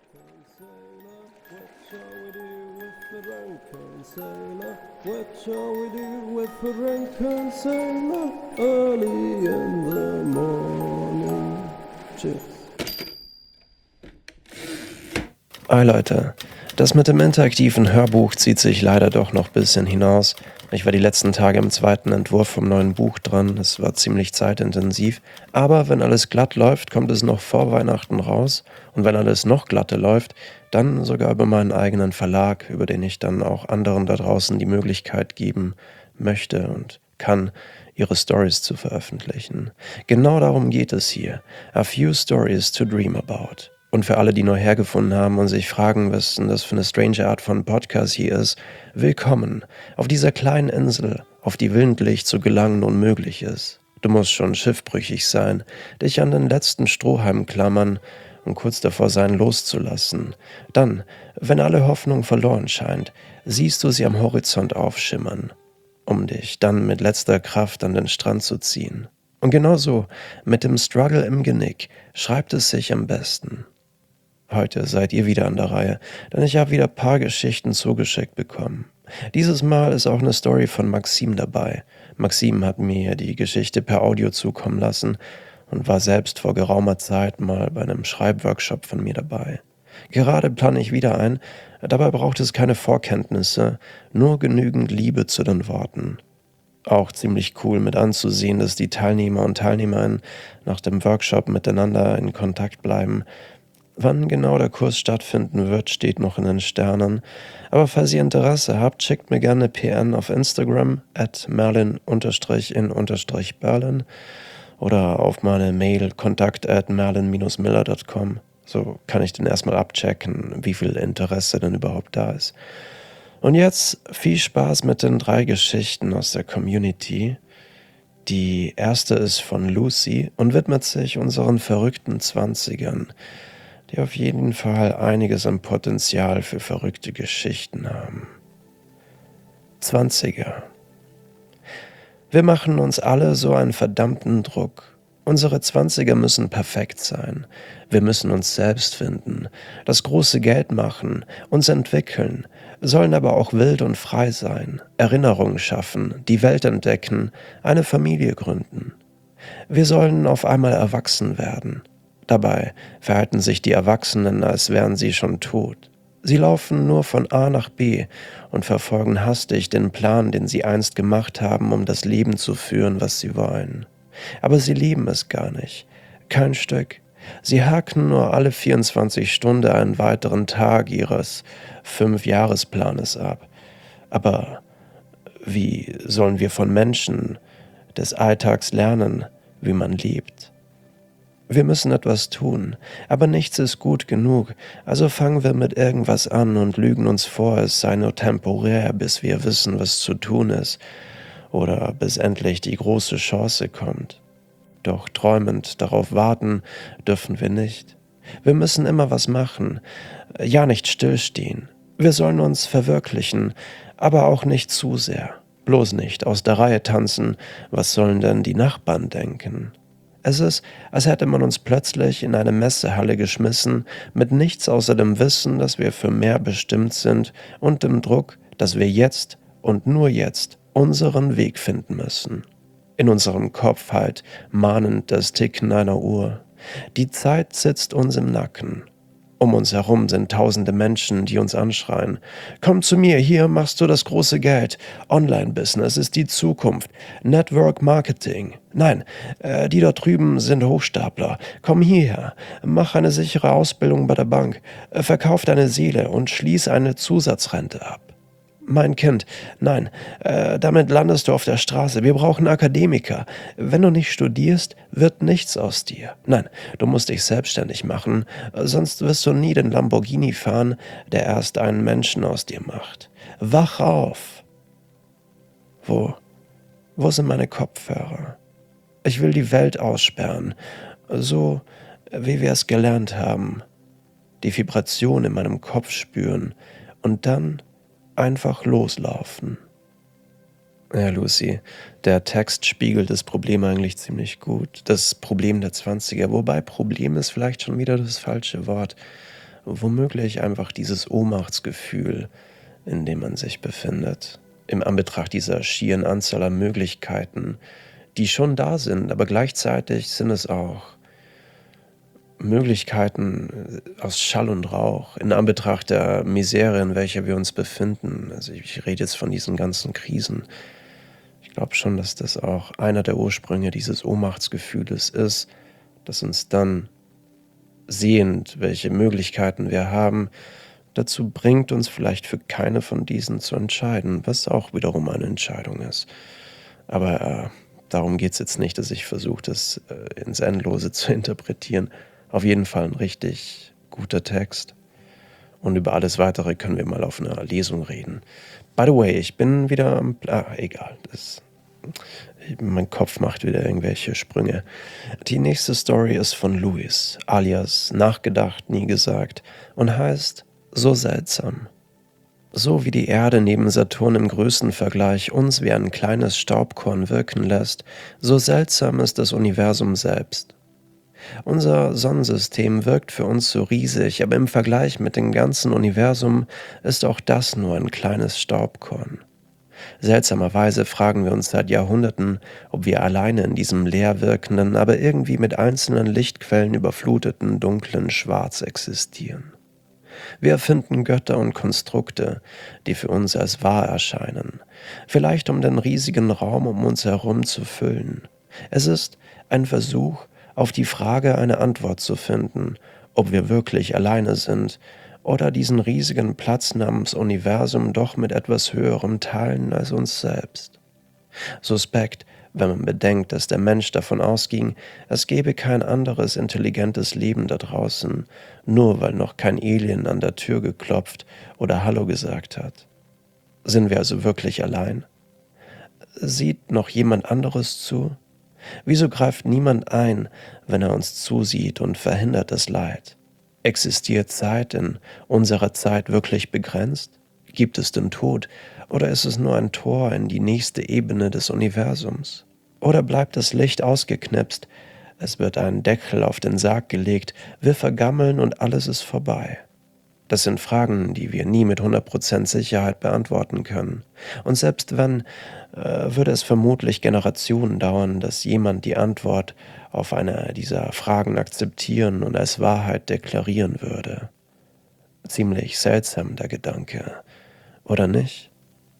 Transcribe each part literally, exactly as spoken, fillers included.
What shall we do with the drunken sailor? What shall we do with the drunken sailor? Early in the morning. Tschüss. Hi Leute, das mit dem interaktiven Hörbuch zieht sich leider doch noch ein bisschen hinaus. Ich war die letzten Tage im zweiten Entwurf vom neuen Buch dran, es war ziemlich zeitintensiv. Aber wenn alles glatt läuft, kommt es noch vor Weihnachten raus. Und wenn alles noch glatter läuft, dann sogar über meinen eigenen Verlag, über den ich dann auch anderen da draußen die Möglichkeit geben möchte und kann, ihre Stories zu veröffentlichen. Genau darum geht es hier. A few stories to dream about. Und für alle, die neu hergefunden haben und sich fragen, was denn das für eine strange Art von Podcast hier ist, willkommen auf dieser kleinen Insel, auf die willentlich zu gelangen unmöglich ist. Du musst schon schiffbrüchig sein, dich an den letzten Strohhalm klammern und kurz davor sein, loszulassen. Dann, wenn alle Hoffnung verloren scheint, siehst du sie am Horizont aufschimmern, um dich dann mit letzter Kraft an den Strand zu ziehen. Und genauso, mit dem Struggle im Genick, schreibt es sich am besten. Heute seid ihr wieder an der Reihe, denn ich habe wieder ein paar Geschichten zugeschickt bekommen. Dieses Mal ist auch eine Story von Maxim dabei. Maxim hat mir die Geschichte per Audio zukommen lassen und war selbst vor geraumer Zeit mal bei einem Schreibworkshop von mir dabei. Gerade plane ich wieder ein, dabei braucht es keine Vorkenntnisse, nur genügend Liebe zu den Worten. Auch ziemlich cool mit anzusehen, dass die Teilnehmer und Teilnehmerinnen nach dem Workshop miteinander in Kontakt bleiben. Wann genau der Kurs stattfinden wird, steht noch in den Sternen. Aber falls ihr Interesse habt, schickt mir gerne P N auf Instagram at merlin in berlin oder auf meine Mail kontakt at merlin miller dot com. So kann ich dann erstmal abchecken, wie viel Interesse denn überhaupt da ist. Und jetzt viel Spaß mit den drei Geschichten aus der Community. Die erste ist von Lucy und widmet sich unseren verrückten Zwanzigern, die auf jeden Fall einiges an Potenzial für verrückte Geschichten haben. Zwanziger. Wir machen uns alle so einen verdammten Druck. Unsere Zwanziger müssen perfekt sein. Wir müssen uns selbst finden, das große Geld machen, uns entwickeln, sollen aber auch wild und frei sein, Erinnerungen schaffen, die Welt entdecken, eine Familie gründen. Wir sollen auf einmal erwachsen werden. Dabei verhalten sich die Erwachsenen, als wären sie schon tot. Sie laufen nur von A nach B und verfolgen hastig den Plan, den sie einst gemacht haben, um das Leben zu führen, was sie wollen. Aber sie lieben es gar nicht. Kein Stück. Sie haken nur alle vierundzwanzig Stunden einen weiteren Tag ihres Fünfjahresplanes ab. Aber wie sollen wir von Menschen des Alltags lernen, wie man lebt? Wir müssen etwas tun, aber nichts ist gut genug, also fangen wir mit irgendwas an und lügen uns vor, es sei nur temporär, bis wir wissen, was zu tun ist, oder bis endlich die große Chance kommt. Doch träumend darauf warten dürfen wir nicht. Wir müssen immer was machen, ja nicht stillstehen. Wir sollen uns verwirklichen, aber auch nicht zu sehr. Bloß nicht aus der Reihe tanzen, was sollen denn die Nachbarn denken? Es ist, als hätte man uns plötzlich in eine Messehalle geschmissen, mit nichts außer dem Wissen, dass wir für mehr bestimmt sind und dem Druck, dass wir jetzt und nur jetzt unseren Weg finden müssen. In unserem Kopf halt mahnend das Ticken einer Uhr. Die Zeit sitzt uns im Nacken. Um uns herum sind tausende Menschen, die uns anschreien. Komm zu mir, hier machst du das große Geld. Online-Business ist die Zukunft. Network Marketing. Nein, äh, die dort drüben sind Hochstapler. Komm hierher, mach eine sichere Ausbildung bei der Bank, äh, verkauf deine Seele und schließ eine Zusatzrente ab. Mein Kind, nein, äh, damit landest du auf der Straße. Wir brauchen Akademiker. Wenn du nicht studierst, wird nichts aus dir. Nein, du musst dich selbstständig machen, sonst wirst du nie den Lamborghini fahren, der erst einen Menschen aus dir macht. Wach auf! Wo, wo sind meine Kopfhörer? Ich will die Welt aussperren, so wie wir es gelernt haben. Die Vibration in meinem Kopf spüren und dann einfach loslaufen. Ja, Lucy, der Text spiegelt das Problem eigentlich ziemlich gut. Das Problem der Zwanziger, wobei Problem ist vielleicht schon wieder das falsche Wort. womöglich einfach dieses Ohnmachtsgefühl, in dem man sich befindet, im Anbetracht dieser schieren Anzahl an Möglichkeiten, die schon da sind, aber gleichzeitig sind es auch Möglichkeiten äh, aus Schall und Rauch, in Anbetracht der Misere, in welcher wir uns befinden. Also ich ich rede jetzt von diesen ganzen Krisen. Ich glaube schon, dass das auch einer der Ursprünge dieses Ohnmachtsgefühles ist, das uns dann sehend, welche Möglichkeiten wir haben, dazu bringt, uns vielleicht für keine von diesen zu entscheiden, was auch wiederum eine Entscheidung ist. Aber äh, darum geht es jetzt nicht, dass ich versuche, das äh, ins Endlose zu interpretieren. Auf jeden Fall ein richtig guter Text. Und über alles Weitere können wir mal auf einer Lesung reden. By the way, ich bin wieder am... Ah, egal, das, mein Kopf macht wieder irgendwelche Sprünge. Die nächste Story ist von Louis, alias Nachgedacht, nie gesagt, und heißt So seltsam. So wie die Erde neben Saturn im Größenvergleich uns wie ein kleines Staubkorn wirken lässt, so seltsam ist das Universum selbst. Unser Sonnensystem wirkt für uns so riesig, aber im Vergleich mit dem ganzen Universum ist auch das nur ein kleines Staubkorn. Seltsamerweise fragen wir uns seit Jahrhunderten, ob wir alleine in diesem leer wirkenden, aber irgendwie mit einzelnen Lichtquellen überfluteten, dunklen Schwarz existieren. Wir erfinden Götter und Konstrukte, die für uns als wahr erscheinen, vielleicht um den riesigen Raum um uns herum zu füllen. Es ist ein Versuch, auf die Frage eine Antwort zu finden, ob wir wirklich alleine sind oder diesen riesigen Platz namens Universum doch mit etwas Höherem teilen als uns selbst. Suspekt, wenn man bedenkt, dass der Mensch davon ausging, es gebe kein anderes intelligentes Leben da draußen, nur weil noch kein Alien an der Tür geklopft oder Hallo gesagt hat. Sind wir also wirklich allein? Sieht noch jemand anderes zu? Wieso greift niemand ein, wenn er uns zusieht und verhindert das Leid? Existiert Zeit in unserer Zeit wirklich begrenzt? Gibt es den Tod, oder ist es nur ein Tor in die nächste Ebene des Universums? Oder bleibt das Licht ausgeknipst, es wird ein Deckel auf den Sarg gelegt, wir vergammeln und alles ist vorbei? Das sind Fragen, die wir nie mit hundert Prozent Sicherheit beantworten können. Und selbst wenn, äh, würde es vermutlich Generationen dauern, dass jemand die Antwort auf eine dieser Fragen akzeptieren und als Wahrheit deklarieren würde. Ziemlich seltsam, der Gedanke, oder nicht?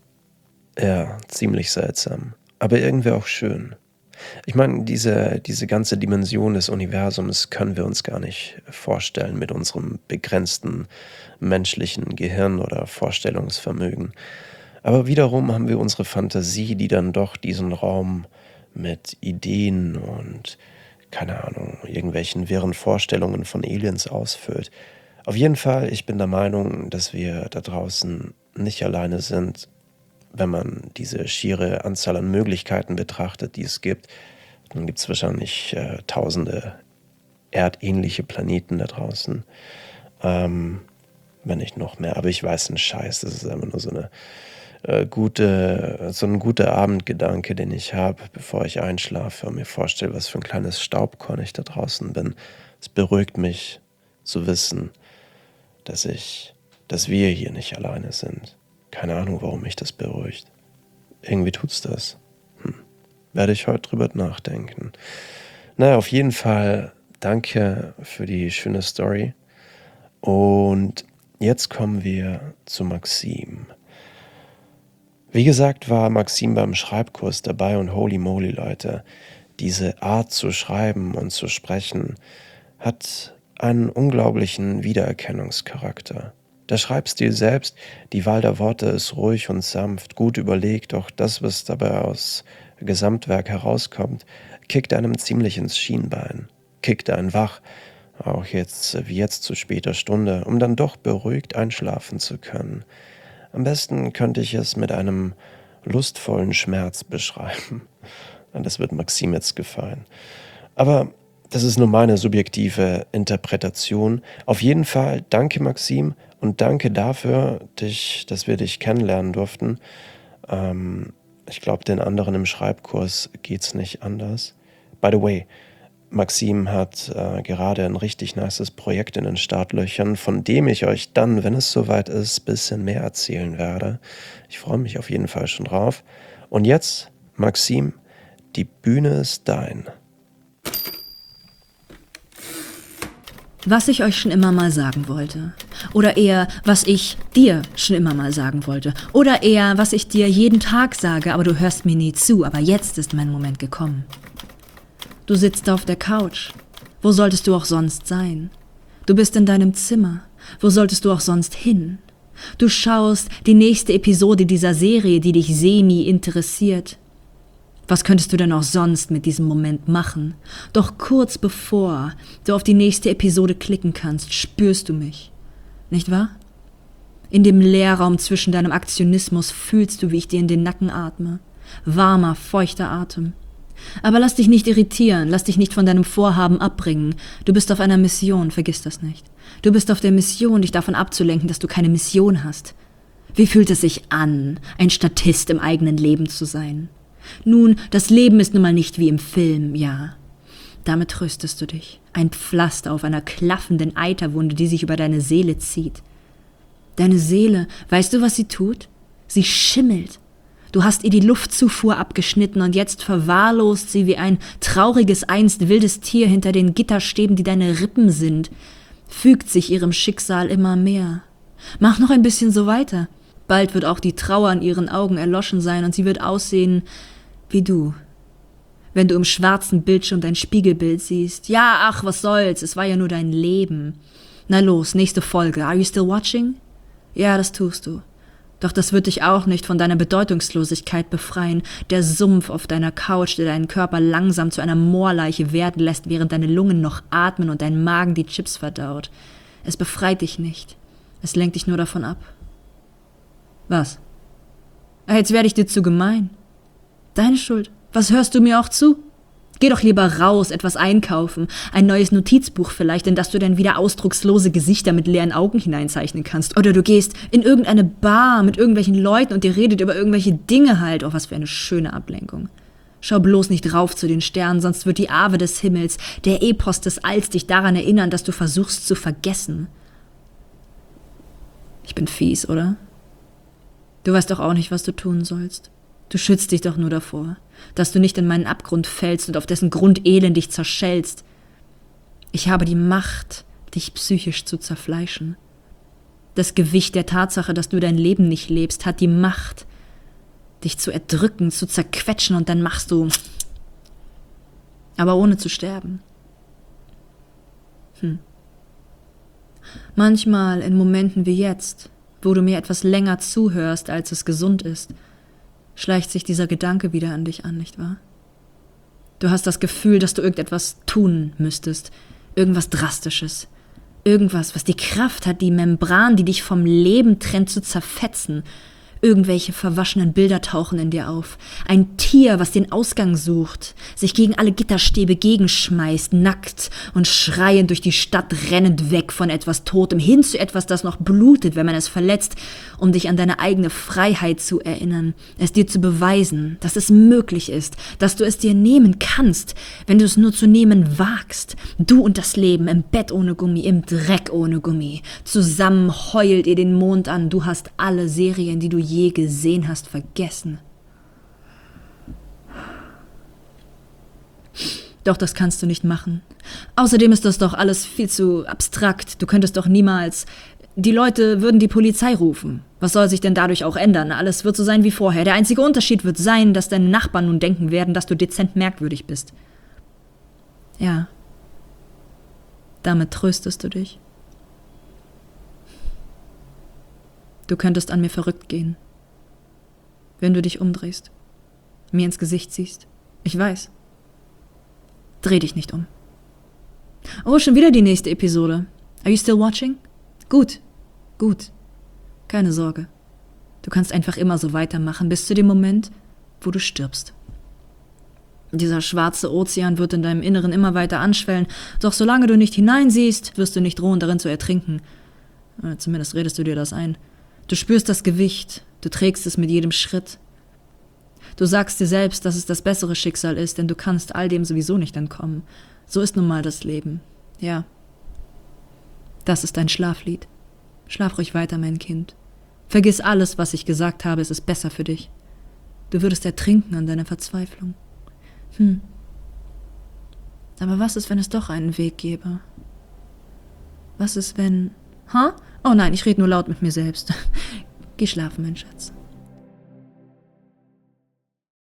Ja, ziemlich seltsam, aber irgendwie auch schön. Ich meine, diese diese ganze Dimension des Universums können wir uns gar nicht vorstellen mit unserem begrenzten menschlichen Gehirn oder Vorstellungsvermögen. Aber wiederum haben wir unsere Fantasie, die dann doch diesen Raum mit Ideen und, keine Ahnung, irgendwelchen wirren Vorstellungen von Aliens ausfüllt. Auf jeden Fall, ich bin der Meinung, dass wir da draußen nicht alleine sind, wenn man diese schiere Anzahl an Möglichkeiten betrachtet, die es gibt. Dann gibt es wahrscheinlich äh, tausende erdähnliche Planeten da draußen, ähm, wenn nicht noch mehr. Aber ich weiß einen Scheiß, das ist einfach nur so eine äh, gute, so ein guter Abendgedanke, den ich habe, bevor ich einschlafe und mir vorstelle, was für ein kleines Staubkorn ich da draußen bin. Es beruhigt mich zu wissen, dass ich, dass wir hier nicht alleine sind. Keine Ahnung, warum mich das beruhigt. Irgendwie tut's das. Hm. Werde ich heute drüber nachdenken. Naja, auf jeden Fall danke für die schöne Story. Und jetzt kommen wir zu Maxim. Wie gesagt, war Maxim beim Schreibkurs dabei und holy moly, Leute, diese Art zu schreiben und zu sprechen hat einen unglaublichen Wiedererkennungscharakter. Der Schreibstil selbst, die Wahl der Worte ist ruhig und sanft, gut überlegt, doch das, was dabei aus Gesamtwerk herauskommt, kickt einem ziemlich ins Schienbein, kickt einen wach, auch jetzt wie jetzt zu später Stunde, um dann doch beruhigt einschlafen zu können. Am besten könnte ich es mit einem lustvollen Schmerz beschreiben. Das wird Maxim jetzt gefallen. Aber das ist nur meine subjektive Interpretation. Auf jeden Fall danke, Maxim, und danke dafür, dich, dass wir dich kennenlernen durften. Ähm, ich glaube, den anderen im Schreibkurs geht's nicht anders. By the way, Maxim hat äh, gerade ein richtig nices Projekt in den Startlöchern, von dem ich euch dann, wenn es soweit ist, ein bisschen mehr erzählen werde. Ich freue mich auf jeden Fall schon drauf. Und jetzt, Maxim, die Bühne ist dein. Was ich euch schon immer mal sagen wollte. Oder eher, was ich dir schon immer mal sagen wollte. Oder eher, was ich dir jeden Tag sage, aber du hörst mir nie zu. Aber jetzt ist mein Moment gekommen. Du sitzt auf der Couch. Wo solltest du auch sonst sein? Du bist in deinem Zimmer. Wo solltest du auch sonst hin? Du schaust die nächste Episode dieser Serie, die dich semi interessiert. Was könntest du denn auch sonst mit diesem Moment machen? Doch kurz bevor du auf die nächste Episode klicken kannst, spürst du mich. Nicht wahr? In dem Leerraum zwischen deinem Aktionismus fühlst du, wie ich dir in den Nacken atme. Warmer, feuchter Atem. Aber lass dich nicht irritieren, lass dich nicht von deinem Vorhaben abbringen. Du bist auf einer Mission, vergiss das nicht. Du bist auf der Mission, dich davon abzulenken, dass du keine Mission hast. Wie fühlt es sich an, ein Statist im eigenen Leben zu sein? Nun, das Leben ist nun mal nicht wie im Film, ja. Damit tröstest du dich. Ein Pflaster auf einer klaffenden Eiterwunde, die sich über deine Seele zieht. Deine Seele, weißt du, was sie tut? Sie schimmelt. Du hast ihr die Luftzufuhr abgeschnitten und jetzt verwahrlost sie wie ein trauriges, einst wildes Tier hinter den Gitterstäben, die deine Rippen sind, fügt sich ihrem Schicksal immer mehr. Mach noch ein bisschen so weiter. Bald wird auch die Trauer in ihren Augen erloschen sein und sie wird aussehen wie du. Wenn du im schwarzen Bildschirm dein Spiegelbild siehst. Ja, ach, was soll's, es war ja nur dein Leben. Na los, nächste Folge. Are you still watching? Ja, das tust du. Doch das wird dich auch nicht von deiner Bedeutungslosigkeit befreien. Der Sumpf auf deiner Couch, der deinen Körper langsam zu einer Moorleiche werden lässt, während deine Lungen noch atmen und dein Magen die Chips verdaut. Es befreit dich nicht. Es lenkt dich nur davon ab. Was? Jetzt werde ich dir zu gemein. Deine Schuld. Was hörst du mir auch zu? Geh doch lieber raus, etwas einkaufen. Ein neues Notizbuch vielleicht, in das du dann wieder ausdruckslose Gesichter mit leeren Augen hineinzeichnen kannst. Oder du gehst in irgendeine Bar mit irgendwelchen Leuten und ihr redet über irgendwelche Dinge halt. Oh, was für eine schöne Ablenkung. Schau bloß nicht rauf zu den Sternen, sonst wird die Ave des Himmels, der Epos des Alls dich daran erinnern, dass du versuchst zu vergessen. Ich bin fies, oder? Du weißt doch auch nicht, was du tun sollst. Du schützt dich doch nur davor, dass du nicht in meinen Abgrund fällst und auf dessen Grund elendig zerschellst. Ich habe die Macht, dich psychisch zu zerfleischen. Das Gewicht der Tatsache, dass du dein Leben nicht lebst, hat die Macht, dich zu erdrücken, zu zerquetschen und dann machst du, aber ohne zu sterben. Hm. Manchmal in Momenten wie jetzt, wo du mir etwas länger zuhörst, als es gesund ist, schleicht sich dieser Gedanke wieder an dich an, nicht wahr? Du hast das Gefühl, dass du irgendetwas tun müsstest, irgendwas Drastisches, irgendwas, was die Kraft hat, die Membran, die dich vom Leben trennt, zu zerfetzen. Irgendwelche verwaschenen Bilder tauchen in dir auf. Ein Tier, was den Ausgang sucht, sich gegen alle Gitterstäbe gegenschmeißt, nackt und schreiend durch die Stadt rennend weg von etwas Totem hin zu etwas, das noch blutet, wenn man es verletzt, um dich an deine eigene Freiheit zu erinnern, es dir zu beweisen, dass es möglich ist, dass du es dir nehmen kannst, wenn du es nur zu nehmen wagst. Du und das Leben im Bett ohne Gummi, im Dreck ohne Gummi. Zusammen heult ihr den Mond an, du hast alle Serien, die du je gesehen hast, vergessen. Doch das kannst du nicht machen. Außerdem ist das doch alles viel zu abstrakt. Du könntest doch niemals... Die Leute würden die Polizei rufen. Was soll sich denn dadurch auch ändern? Alles wird so sein wie vorher. Der einzige Unterschied wird sein, dass deine Nachbarn nun denken werden, dass du dezent merkwürdig bist. Ja. Damit tröstest du dich. Du könntest an mir verrückt gehen, wenn du dich umdrehst, mir ins Gesicht siehst. Ich weiß. Dreh dich nicht um. Oh, schon wieder die nächste Episode. Are you still watching? Gut, gut. Keine Sorge. Du kannst einfach immer so weitermachen, bis zu dem Moment, wo du stirbst. Dieser schwarze Ozean wird in deinem Inneren immer weiter anschwellen, doch solange du nicht hineinsiehst, wirst du nicht drohen, darin zu ertrinken. Zumindest redest du dir das ein. Du spürst das Gewicht, du trägst es mit jedem Schritt. Du sagst dir selbst, dass es das bessere Schicksal ist, denn du kannst all dem sowieso nicht entkommen. So ist nun mal das Leben. Ja. Das ist dein Schlaflied. Schlaf ruhig weiter, mein Kind. Vergiss alles, was ich gesagt habe, es ist besser für dich. Du würdest ertrinken an deiner Verzweiflung. Hm. Aber was ist, wenn es doch einen Weg gäbe? Was ist, wenn... Ha? Oh nein, ich rede nur laut mit mir selbst. Geh schlafen, mein Schatz.